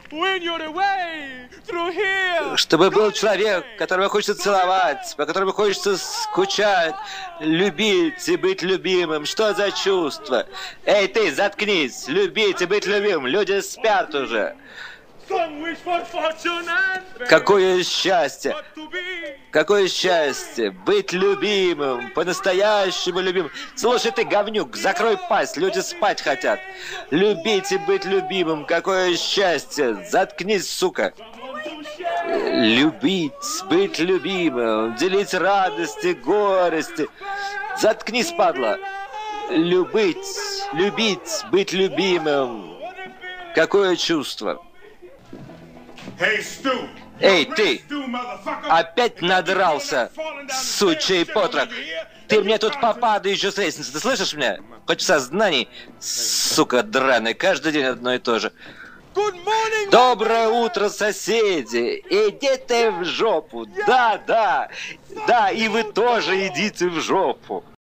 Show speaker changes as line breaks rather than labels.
Чтобы был человек, которого хочется целовать, по которому хочется скучать, любить и быть любимым. Что за чувство? Эй, ты, заткнись! Любить и быть любимым. Люди спят уже. Какое счастье! Какое счастье! Быть любимым, по-настоящему любимым. Слушай ты, говнюк, закрой пасть, люди спать хотят. Любить и быть любимым, какое счастье! Заткнись, сука! Любить, быть любимым, делить радости, горести. Заткнись, падла! Любить, быть любимым. Какое чувство! Эй, ты! Опять надрался, сучий потрох! Ты мне тут попадаешь с лестницы, ты слышишь меня? Хоть в сознании, сука драная, каждый день одно и то же. Доброе утро, соседи! Иди ты в жопу! Да, и вы тоже идите в жопу!